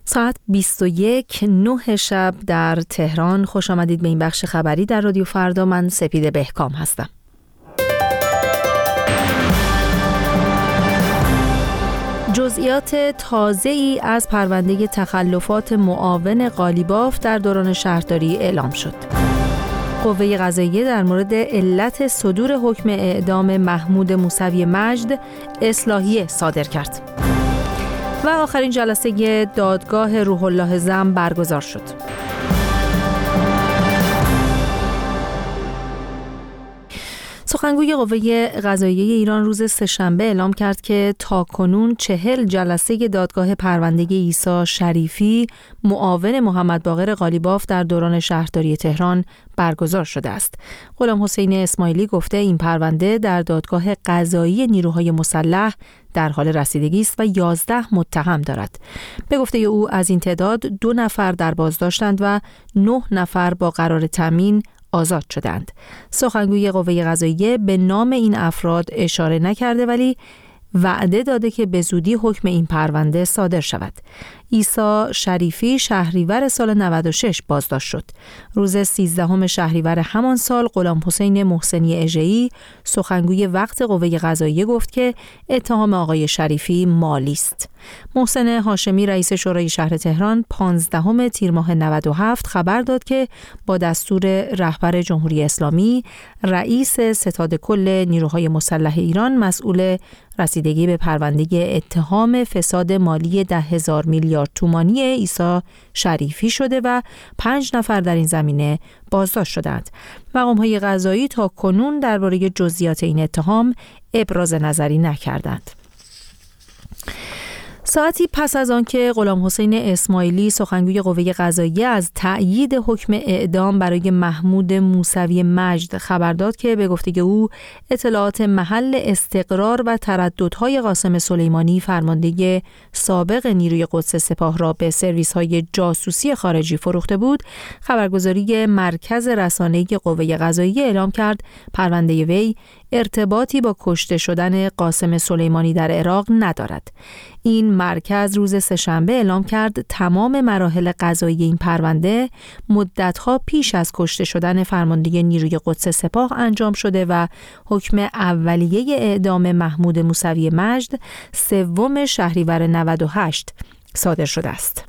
ساعت 21:09 شب در تهران. خوش آمدید به این بخش خبری در رادیو فردا. من سپید بهکام هستم. جزئیات تازه‌ای از پرونده تخلفات معاون قالیباف در دوران شهرداری اعلام شد. قوه قضاییه در مورد علت صدور حکم اعدام محمود موسوی مجد اصلاحیه صادر کرد. و آخرین جلسه دادگاه روح الله زم برگزار شد. سخنگوی قوه قضاییه ایران روز سه‌شنبه اعلام کرد که تاکنون 40 جلسه دادگاه پرونده عیسی شریفی معاون محمد باقر قالیباف در دوران شهرداری تهران برگزار شده است. غلام حسین اسماعیلی گفته این پرونده در دادگاه قضایی نیروهای مسلح در حال رسیدگی است و 11 متهم دارد. به گفته او از این تعداد 2 نفر در بازداشتند و 9 نفر با قرار تامین آزاد شدند. سخنگوی قوه قضاییه به نام این افراد اشاره نکرده ولی وعده داده که به زودی حکم این پرونده صادر شود. عیسی شریفی شهریور سال 96 بازداشت شد. روز 13 شهریور همان سال غلام حسین محسنی اژه‌ای سخنگوی وقت قوه قضاییه گفت که اتهام آقای شریفی مالی است. محسن هاشمی رئیس شورای شهر تهران 15 تیر ماه 97 خبر داد که با دستور رهبر جمهوری اسلامی رئیس ستاد کل نیروهای مسلح ایران مسئول رسیدگی به پرونده اتهام فساد مالی 10,000 میلیارد تومانی عیسی شریفی شده و 5 نفر در این زمینه بازداشت شدند. مقام‌های قضایی تا کنون درباره جزئیات این اتهام ابراز نظری نکردند. ساعتی پس از آنکه غلام حسین اسماعیلی سخنگوی قوه قضاییه از تأیید حکم اعدام برای محمود موسوی مجد خبر داد که به گفته او اطلاعات محل استقرار و ترددهای قاسم سلیمانی فرمانده سابق نیروی قدس سپاه را به سرویس‌های جاسوسی خارجی فروخته بود، خبرگزاری مرکز رسانه‌ای قوه قضاییه اعلام کرد پرونده وی ارتباطی با کشته شدن قاسم سلیمانی در عراق ندارد. این مرکز روز سه‌شنبه اعلام کرد تمام مراحل قضایی این پرونده مدت‌ها پیش از کشته شدن فرمانده نیروی قدس سپاه انجام شده و حکم اولیه اعدام محمود موسوی مجد 3 شهریور 98 صادر شده است.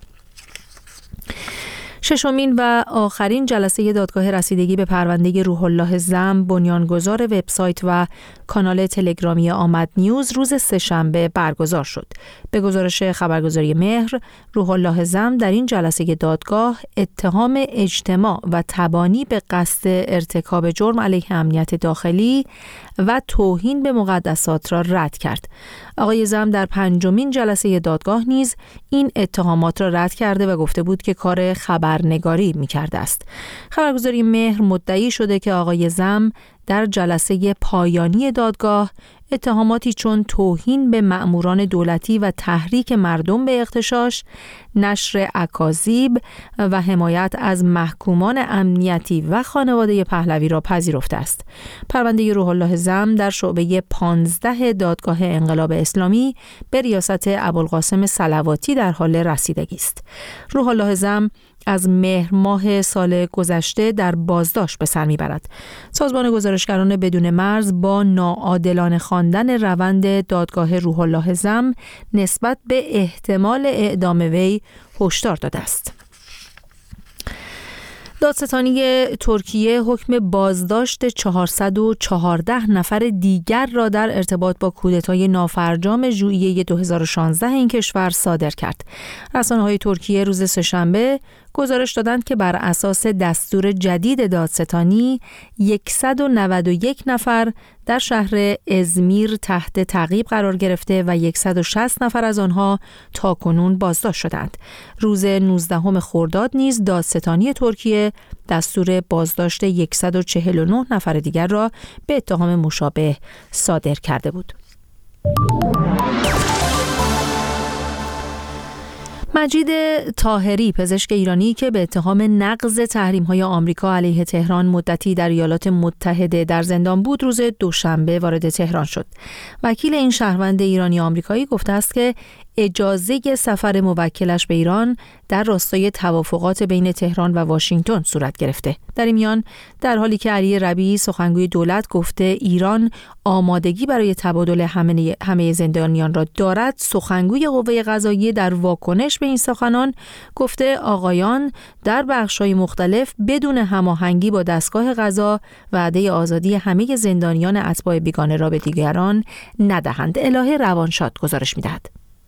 ششمین و آخرین جلسه دادگاه رسیدگی به پرونده روح الله زم بنیانگذار وبسایت و کانال تلگرامی آمد نیوز روز سه‌شنبه برگزار شد. به گزارش خبرگزاری مهر، روح الله زم در این جلسه دادگاه اتهام اجتماع و تبانی به قصد ارتکاب جرم علیه امنیت داخلی و توهین به مقدسات را رد کرد. آقای زم در 5مین جلسه دادگاه نیز این اتهامات را رد کرده و گفته بود که کار خبرنگاری می‌کرده است. خبرگزاری مهر مدعی شده که آقای زم در جلسه پایانی دادگاه اتهاماتی چون توهین به مأموران دولتی و تحریک مردم به اغتشاش، نشر اکاذیب و حمایت از محکومان امنیتی و خانواده پهلوی را پذیرفته است. پرونده روح الله زم در شعبه 15 دادگاه انقلاب اسلامی به ریاست ابوالقاسم صلواتی در حال رسیدگی است. روح الله زم از مهر ماه سال گذشته در بازداشت به سر میبرد. سازمان گزارشگران بدون مرز با ناعادلانه خواندن روند دادگاه روح الله زم نسبت به احتمال اعدام وی هشدار داده است. دادستانی ترکیه حکم بازداشت 414 نفر دیگر را در ارتباط با کودتای نافرجام ژوئیه 2016 این کشور صادر کرد. رسانه‌های ترکیه روز سه‌شنبه گزارش دادند که بر اساس دستور جدید دادستانی 191 نفر در شهر ازمیر تحت تعقیب قرار گرفته و 160 نفر از آنها تاکنون بازداشت شدند. روز 19 خرداد نیز دادستانی ترکیه دستور بازداشت 149 نفر دیگر را به اتهام مشابه صادر کرده بود. مجید طاهری، پزشک ایرانی که به اتهام نقض تحریم‌های آمریکا علیه تهران مدتی در ایالات متحده در زندان بود، روز دوشنبه وارد تهران شد. وکیل این شهروند ایرانی آمریکایی گفته است که اجازه سفر موکلش به ایران در راستای توافقات بین تهران و واشنگتن صورت گرفته. در این میان در حالی که علی ربیعی سخنگوی دولت گفته ایران آمادگی برای تبادل همه زندانیان را دارد، سخنگوی قوه قضاییه در واکنش به این سخنان گفته آقایان در بخش‌های مختلف بدون هماهنگی با دستگاه قضا وعده آزادی همه زندانیان اتباع بیگانه را به دیگران ندهند. الهه روانشاد گزارش می‌دهد.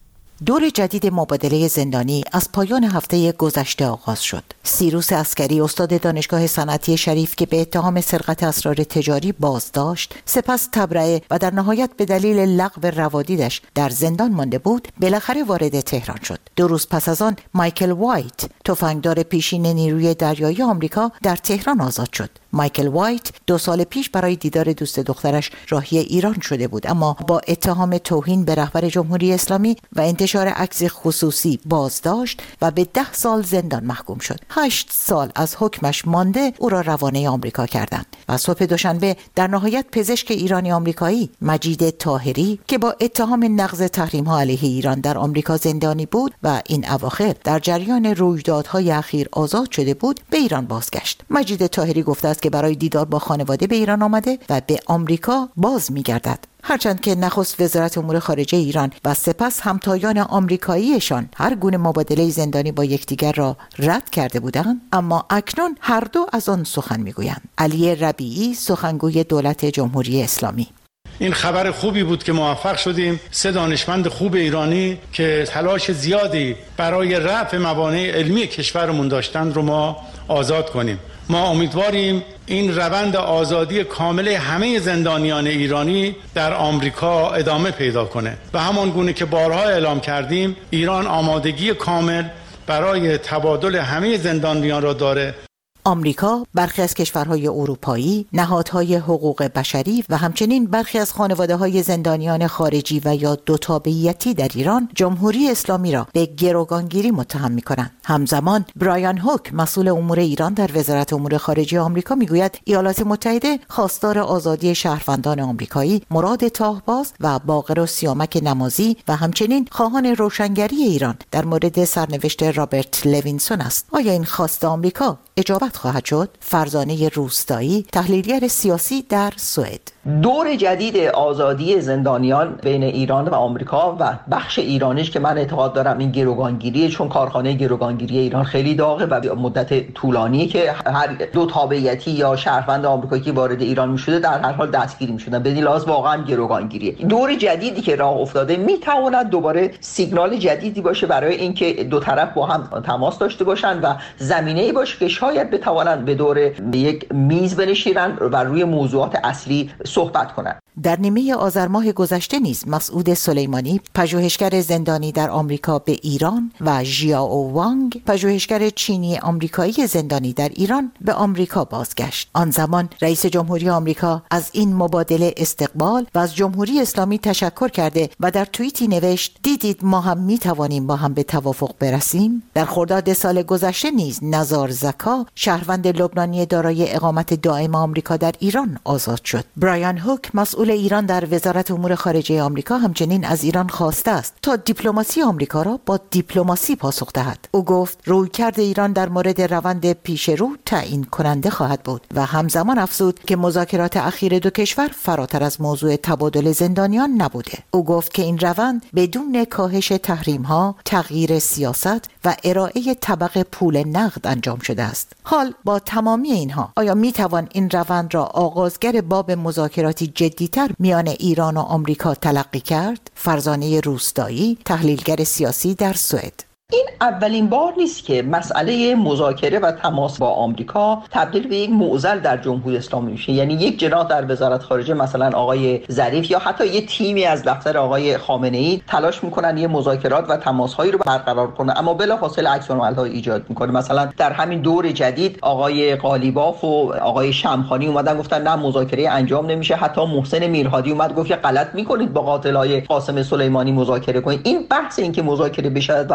دور جدید مبادله زندانی از پایان هفته گذشته آغاز شد. سیروس عسکری استاد دانشگاه صنعتی شریف که به اتهام سرقت اسرار تجاری بازداشت، سپس تبرئه و در نهایت به دلیل لغو روادیدش در زندان مانده بود، بالاخره وارد تهران شد. 2 روز پس از آن مایکل وایت، تفنگدار پیشین نیروی دریایی آمریکا، در تهران آزاد شد. مایکل وایت 2 سال پیش برای دیدار دوست دخترش راهی ایران شده بود، اما با اتهام توهین به رهبر جمهوری اسلامی و انتشار عکس خصوصی بازداشت و به 10 سال زندان محکوم شد. 8 سال از حکمش مانده او را روانه آمریکا کردند و صبح دوشنبه در نهایت پزشک ایرانی آمریکایی مجید طاهری که با اتهام نقض تحریم‌ها علیه ایران در آمریکا زندانی بود و این اواخر در جریان رویدادهای اخیر آزاد شده بود، به ایران بازگشت. مجید طاهری گفته است که برای دیدار با خانواده به ایران آمده و به آمریکا باز می‌گردد. هرچند که نخست وزارت امور خارجه ایران و سپس همتایان آمریکاییشان هر گونه مبادله زندانی با یکدیگر را رد کرده بودند، اما اکنون هر دو از آن سخن می‌گویند. علی ربیعی سخنگوی دولت جمهوری اسلامی: این خبر خوبی بود که موفق شدیم 3 دانشمند خوب ایرانی که تلاش زیادی برای رفع موانع علمی کشورمون داشتند رو ما آزاد کنیم. ما امیدواریم این روند آزادی کامل همه زندانیان ایرانی در آمریکا ادامه پیدا کنه و همان گونه که بارها اعلام کردیم ایران آمادگی کامل برای تبادل همه زندانیان را داره. آمریکا، برخی از کشورهای اروپایی، نهادهای حقوق بشری و همچنین برخی از خانواده‌های زندانیان خارجی و یا دوتابعیتی در ایران جمهوری اسلامی را به گروگانگیری متهم می‌کنند. همزمان برایان هوک، مسئول امور ایران در وزارت امور خارجه آمریکا، میگوید ایالات متحده خواستار آزادی شهروندان آمریکایی مراد تاهباز و باقر و سیامک نمازی و همچنین خواهان روشنگری ایران در مورد سرنوشت رابرت لوینسون است. آیا این خواست آمریکا اجابت خواهد شد؟ فرزانه روستایی، تحلیلگر سیاسی در سوئد: دور جدید آزادی زندانیان بین ایران و آمریکا و بخش ایرانیش که من اعتقاد دارم این گروگانگیریه، چون کارخانه گروگانگیری ایران خیلی داغه و مدت طولانیه که هر دو تابعیتی یا شهروند آمریکایی که وارد ایران میشده در هر حال دستگیر میشدن. بدین لحاظ واقعا گروگانگیریه. دور جدیدی که راه افتاده میتواند دوباره سیگنال جدیدی باشه برای اینکه دو طرف با هم تماس داشته باشن و زمینه‌ای باشه که شاید بتوانند به دور یک میز بنشینن و روی موضوعات اصلی صحبت کنند. در نیمه آذر ماه گذشته نیز مسعود سلیمانی، پژوهشگر زندانی در آمریکا به ایران، و ژیائو وانگ، پژوهشگر چینی آمریکایی زندانی در ایران به آمریکا بازگشت. آن زمان رئیس جمهوری آمریکا از این مبادله استقبال و از جمهوری اسلامی تشکر کرده و در توییتی نوشت: دیدید ما هم میتوانیم با هم به توافق برسیم. در خرداد سال گذشته نیز نزار زکا، شهروند لبنانی دارای اقامت دائم آمریکا در ایران آزاد شد. برایان هوک، مسئول ایران در وزارت امور خارجه آمریکا، همچنین از ایران خواسته است تا دیپلماسی آمریکا را با دیپلماسی پاسخ دهد. او گفت رویکرد ایران در مورد روند پیشرو تعیین کننده خواهد بود و همزمان افزود که مذاکرات اخیر دو کشور فراتر از موضوع تبادل زندانیان نبوده. او گفت که این روند بدون کاهش تحریم‌ها، تغییر سیاست و ارائه طبق پول نقد انجام شده است. حال با تمامی اینها آیا میتوان این روند را آغازگر باب مذاکراتی جدی‌تر میان ایران و آمریکا تلقی کرد؟ فرزانه روستایی، تحلیلگر سیاسی در سوئد: این اولین بار نیست که مسئله مذاکره و تماس با آمریکا تبدیل به یک معضل در جمهوری اسلامی میشه. یعنی یک جناح در وزارت خارجه، مثلا آقای ظریف، یا حتی یک تیمی از دفتر آقای خامنه‌ای تلاش میکنن یه مذاکرات و تماس‌هایی رو برقرار کنن، اما بلافاصله عکس‌العمل‌ها ایجاد میکنه. مثلا در همین دور جدید آقای قالیباف و آقای شمخانی اومدن گفتن نه مذاکره انجام نمیشه. حتی محسن میرهادی اومد گفت که غلط میکنید با قاتلای قاسم سلیمانی مذاکره کنید. این بحث این که مذاکره بشه و مذاکره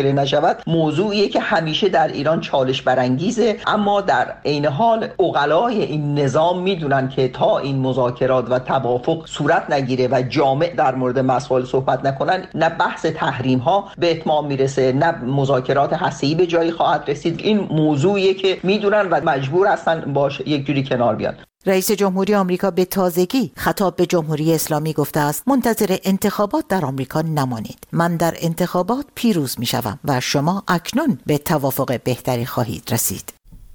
مذاکره نشود موضوعیه که همیشه در ایران چالش برانگیزه، اما در عین حال عقلای این نظام میدونن که تا این مذاکرات و توافق صورت نگیره و جامع در مورد مسائل صحبت نکنن، نه بحث تحریم ها به اتمام میرسه، نه مذاکرات هسته‌ای به جایی خواهد رسید. این موضوعیه که میدونن و مجبور هستن باش یک جوری کنار بیان. رئیس جمهوری آمریکا به تازگی خطاب به جمهوری اسلامی گفته است منتظر انتخابات در آمریکا نمانید. من در انتخابات پیروز میشوم و شما اکنون به توافق بهتری خواهید رسید.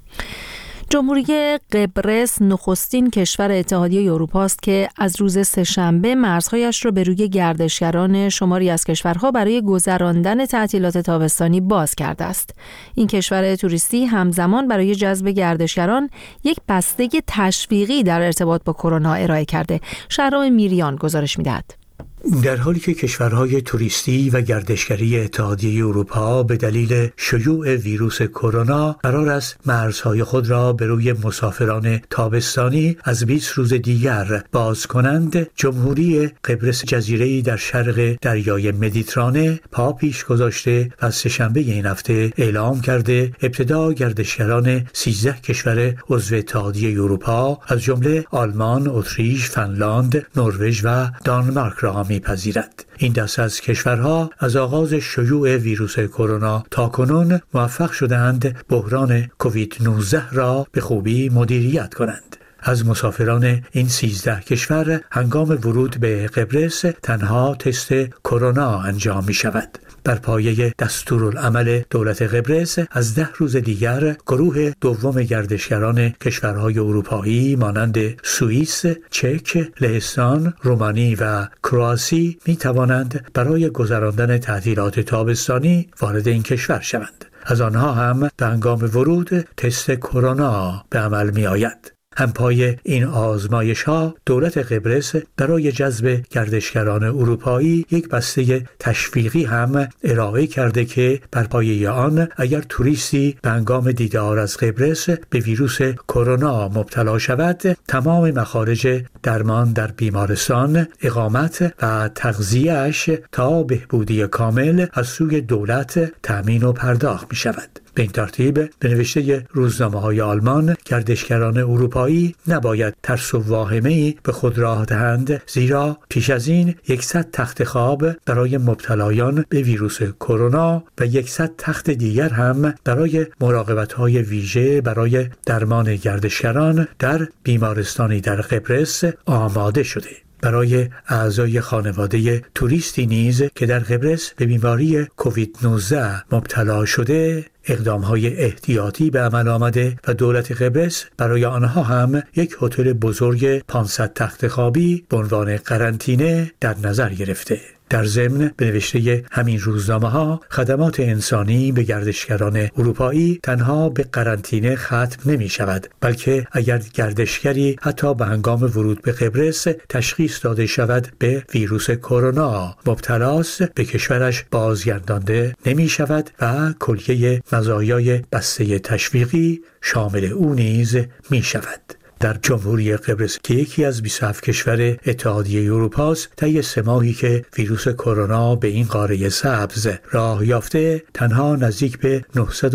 جمهوری قبرس نخستین کشور اتحادیه اروپا است که از روز سه‌شنبه مرزهایش را به روی گردشگران شماری از کشورها برای گذراندن تعطیلات تابستانی باز کرده است. این کشور توریستی همزمان برای جذب گردشگران یک بسته تشویقی در ارتباط با کرونا ارائه کرده. شهرام میریان گزارش می‌دهد. در حالی که کشورهای توریستی و گردشگری اتحادیه اروپا به دلیل شیوع ویروس کرونا قرار است مرزهای خود را به روی مسافران تابستانی از 20 روز دیگر باز کنند، جمهوری قبرس جزیره‌ای در شرق دریای مدیترانه پا پیش گذاشته و سه‌شنبه این هفته اعلام کرده ابتدا گردشگران 13 کشور عضو اتحادیه اروپا از جمله آلمان، اتریش، فنلاند، نروژ و دانمارک را می‌پذیرد. این دسته از کشورها از آغاز شیوع ویروس کرونا تاکنون موفق شدند بحران کووید 19 را به خوبی مدیریت کنند. از مسافران این 13 کشور هنگام ورود به قبرس تنها تست کرونا انجام می شود. بر پایه دستورالعمل دولت قبرس از 10 روز دیگر گروه دوم گردشگران کشورهای اروپایی مانند سوئیس، چک، لهستان، رومانی و کرواسی می توانند برای گذراندن تعطیلات تابستانی وارد این کشور شوند. از آنها هم به هنگام ورود تست کرونا به عمل می آید. همپای این آزمایش‌ها دولت قبرس برای جذب گردشگران اروپایی یک بسته تشویقی هم ارائه کرده که بر پایه آن اگر توریستی به هنگام دیدار از قبرس به ویروس کرونا مبتلا شود، تمام مخارج درمان در بیمارستان، اقامت و تغذیه‌اش تا بهبودی کامل از سوی دولت تأمین و پرداخت می شود. به این ترتیب به نوشته روزنامه‌های آلمان گردشگران اروپایی نباید ترس و واهمه‌ای به خود راه دهند، زیرا پیش از این 100 تخت خواب برای مبتلایان به ویروس کرونا و 100 تخت دیگر هم برای مراقبت‌های ویژه برای درمان گردشگران در بیمارستانی در قبرس آماده شده. برای اعضای خانواده توریستی نیز که در قبرس به بیماری کووید 19 مبتلا شده اقدام‌های احتیاطی به عمل آمده و دولت قبرس برای آنها هم یک هتل بزرگ 500 تخت خوابی به عنوان قرنطینه در نظر گرفته. در ضمن به نوشته همین روزنامه‌ها خدمات انسانی به گردشگران اروپایی تنها به قرنطینه ختم نمی‌شود، بلکه اگر گردشگری حتی به هنگام ورود به قبرس تشخیص داده شود به ویروس کرونا مبتلاست، به کشورش بازگردانده نمی‌شود و کلیه مزایای بسته تشویقی شامل او نیز می‌شود. در جمهوری قبرس که یکی از 27 کشور اتحادیه اروپا است، طی 3 ماهی که ویروس کرونا به این قاره سبز راه یافته، تنها نزدیک به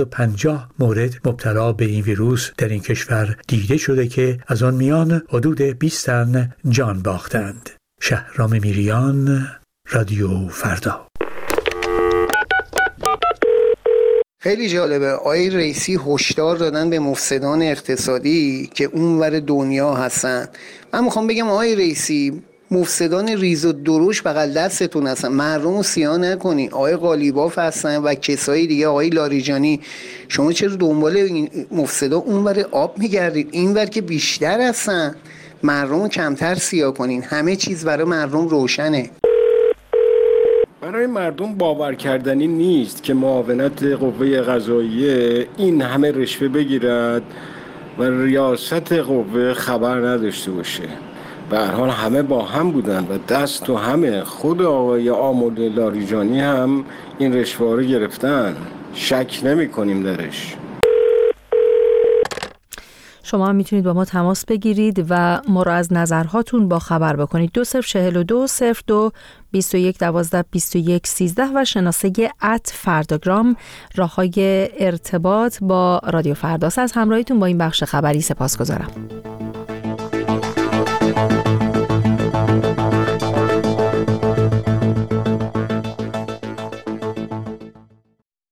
950 مورد مبتلا به این ویروس در این کشور دیده شده که از آن میان حدود 20 تن جان باختند. شهرام میریان، رادیو فردا. خیلی جالبه. آقای رئیسی هشدار دادن به مفسدان اقتصادی که اونور دنیا هستن. من میخوام بگم آقای رئیسی، مفسدان ریز و دروش بغل دستتون هستن، مردم رو سیاه نکنی. آقای قالیباف هستن و کسایی دیگه، آقای لاریجانی. شما چرا دنبال این مفسدا اونور آب میگردید؟ اینور که بیشتر هستن، مردم رو کمتر سیاه کنین. همه چیز برای مردم روشنه. برای مردم باور کردنی نیست که معاونت قوه قضاییه این همه رشوه بگیرد و ریاست قوه خبر نداشته باشه. به هر حال همه با هم بودن و دست تو همه. خود آقای آمل لاریجانی هم این رشوه رو گرفتن، شک نمی کنیم درش. شما هم میتونید با ما تماس بگیرید و ما را از نظرهاتون با خبر بکنید. 2042 02 21 12 21 13 و شناسه @فرداگرام راههای ارتباط با رادیو فرداست. از همراهیتون با این بخش خبری سپاسگزارم.